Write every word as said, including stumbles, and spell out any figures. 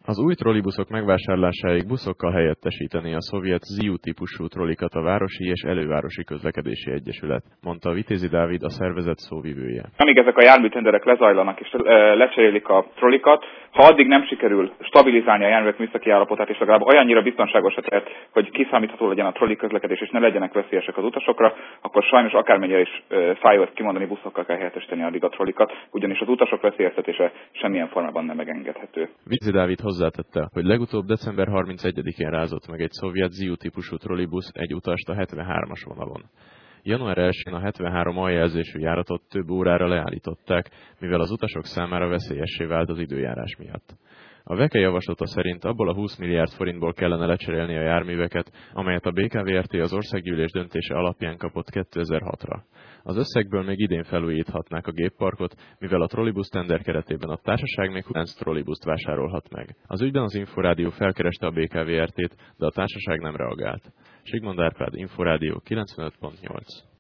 Az új trollibuszok megvásárlásáig buszokkal helyettesíteni a szovjet Ziu-típusú trollikat a Városi és Elővárosi Közlekedési Egyesület, mondta Vitézi Dávid, a szervezet szóvivője. Amíg ezek a járműtenderek lezajlanak és lecserélik a trollikat, ha addig nem sikerül stabilizálni a járművek műszaki állapotát, és legalább olyannyira biztonságosat tehet, hogy kiszámítható legyen a trolli közlekedés, és ne legyenek veszélyesek az utasokra, akkor sajnos akármennyire is fájó ezt kimondani, buszokkal kell helyettesíteni addig a trollikat, ugyanis az utasok veszélyeztetése semmilyen formában nem megengedhető. Vitézi Dávid hozzátette, hogy legutóbb december harmincegyedikén rázott meg egy szovjet Ziu-típusú trollibusz egy utast a hetvenhármas vonalon. január elsején a hetvenhárom aljelzésű járatot több órára leállították, mivel az utasok számára veszélyessé vált az időjárás miatt. A Veke javaslata szerint abból a húsz milliárd forintból kellene lecserélni a járműveket, amelyet a bé ká vé er té az országgyűlés döntése alapján kapott kétezer-hatra. Az összegből még idén felújíthatnák a gépparkot, mivel a trollibusz tender keretében a társaság még húsz trollibuszt vásárolhat meg. Az ügyben az Inforádió felkereste a bé ká vé er tét, de a társaság nem reagált. Sigmond Árpád, Inforádió kilencvenöt pont nyolc.